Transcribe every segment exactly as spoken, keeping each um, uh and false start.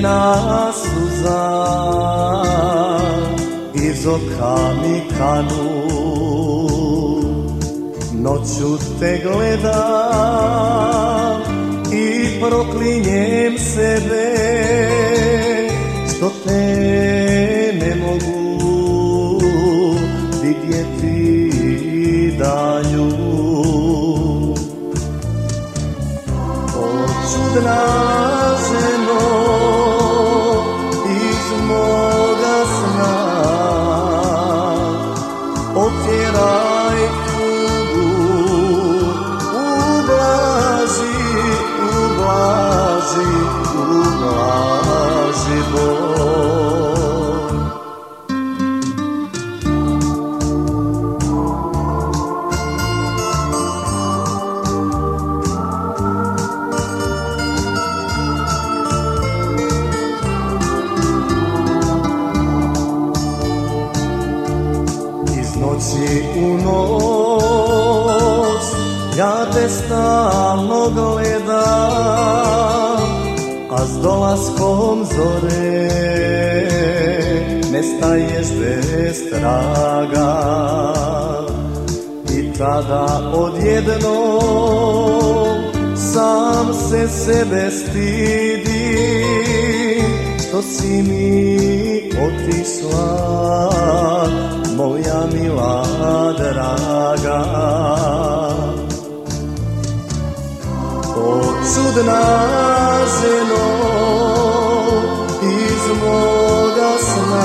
Jedna suza iz oka mi kanu, noću te gledam i proklinjem sebe što te ne mogu vidjeti dalju. O čudna ženo iz moga sna, otjeraj tugu, ublaži, ublaži, ublaži bol. Noći u noć ja te stalno gledam, a s dolaskom zore nestaješ bez traga. I tada odjednom sam se sebe stidim što si mi otišla, moja mila draga. O čudna ženo iz moga sna,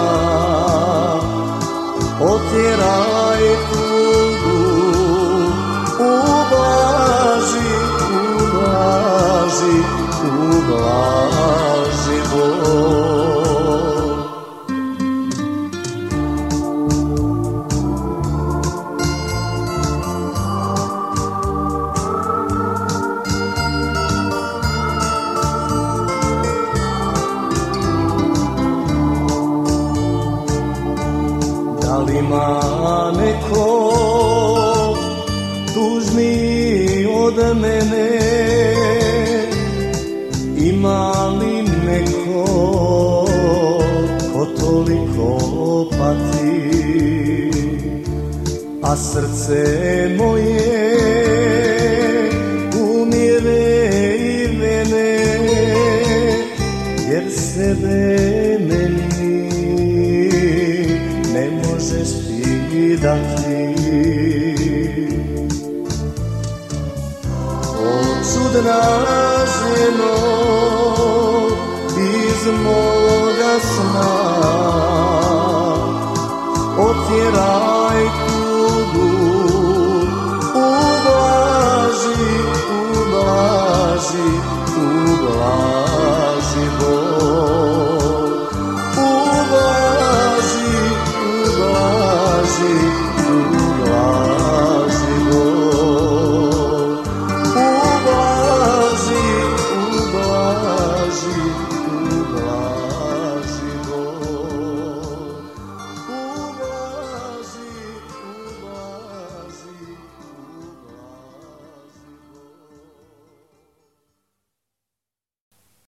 otjeraj tugu, ublaži, ublaži, ublaži bol. Da li ima neko tužniji od mene? Ima li neko ko toliko pati? A srce moje umire i mene, jer sebe meni ne možeš ti dati. O čudna ženo iz moga sna,